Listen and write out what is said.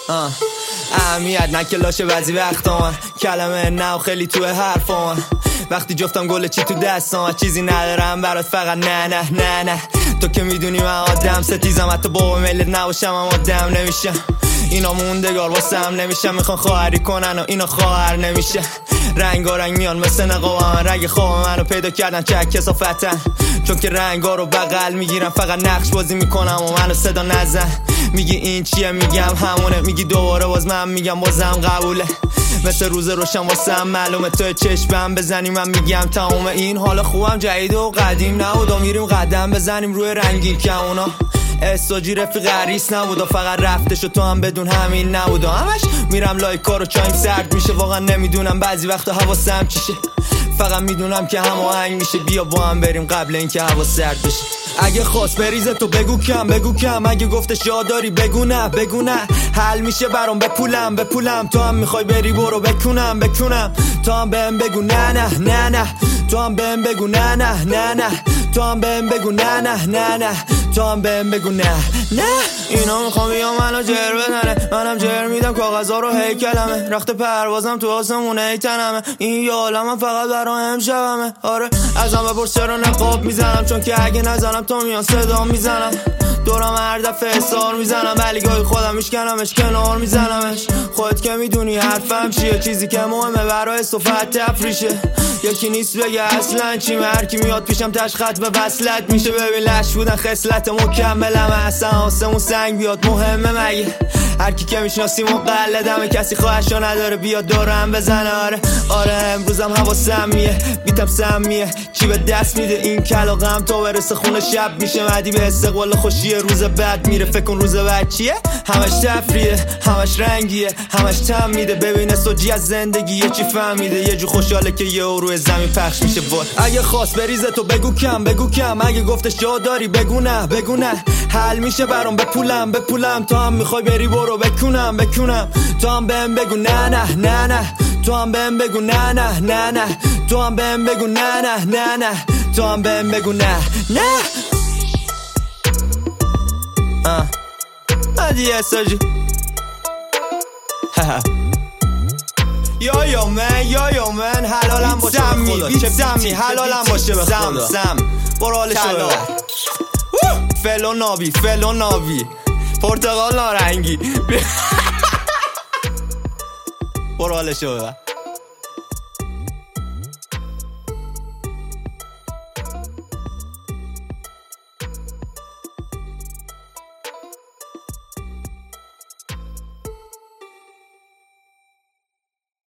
اهمیت نه که لاشه بعضی وقتا من کلمه نه و خیلی توی حرفا من وقتی جفتم گل چی تو دستام چیزی ندارم برات فقط نه نه نه نه تو که میدونی من آدم ستیزم حتی بابا ملت نباشم اما آدم نمیشم اینا موندگار واسم نمیشم میخوان خواهری کنن و اینا خواهر نمیشه رنگارنگ میان مثل نقاب من رنگ خواب منو پیدا کردن چه کسافتن چون که رنگا رو بغل میگیرم فقط نقش بازی میکنم و منو صدا نزن میگی این چیه میگم همونه میگی دوباره باز من میگم بازم قبوله مثل روز روشن واسم معلومه تو چشمم بزنی من میگم تمام این حالا خوبم جدید و قدیم نبود و میریم قدم بزنیم روی رنگین کمونا استوجی رفیق عریس نبود و فقط رفتش و تو هم بدون همین نبود و همش میرم لایکار و چایم سرد میشه واقعا نمیدونم بعضی وقتا حواسم چیشه فقط میدونم که هماهنگ میشه بیا با هم بریم قبل اینکه هوا سرد بشه اگه خواست بریزه تو بگو کم اگه گفتش جا داری بگو نه حل میشه برام بپولم تو هم میخوای بری برو بکنم تو هم بهم بگو نه تو هم بهم بگو نه تو هم بهم بگو نه تو هم بهم بگو نه اینا میخوام بیام منو جر بدنه منم جر میدم کاغذا رو هیکلمه رخت پروازم تو آسمونه ایتنمه این یه عالمم فقط برای امشبمه آره ازم بپرس چرا نقاب میزنم چون که اگه نزنم تو میان صدا میزنم دورم هر دفعه احسار میزنم ولی گاهی خودم میشکنمش کنار میزنمش خودت که میدونی حرفم چیه چیزی که مهمه برای صفحت تفریشه یکی نیست بگه اصلا چیم هر کی میاد پیشم تش خط به وصلت میشه ببین لش بودن خصلت مکملم اصلا آسمون سنگ بیاد مهمه مگه هر کی که میشناسی مقلدمه کسی خواهشو نداره بیاد دورم بزنه آره امروزم حواسم میه بیتم سمیه چی به دست میده این کلاغم تا برسه خونه شب میشه مدی به استقبال خوشیه روز بعد میره فکر کن روز بعد چیه همش تفریه همش رنگیه همش تم میده ببین سوجی از زندگی یه چی فهمیده یه جو خوشحاله که یه روی زمین پخش میشه وای اگه خواست بریزه تو بگو کم اگه گفتش جا داری بگو نه حل میشه برام بپولم تو هم میخوای بری برو بکنم تو هم بهم بگو نه تو هم بهم بگو نه تو هم بهم بگو نه تو هم بهم بگو نه هدیه اساجی یا من حلالم باشه به خدا چه بیمی حلالم باشه به خدا برو حالشو ببر فلو نابی پرتقال نارنگی برو حالشو ببر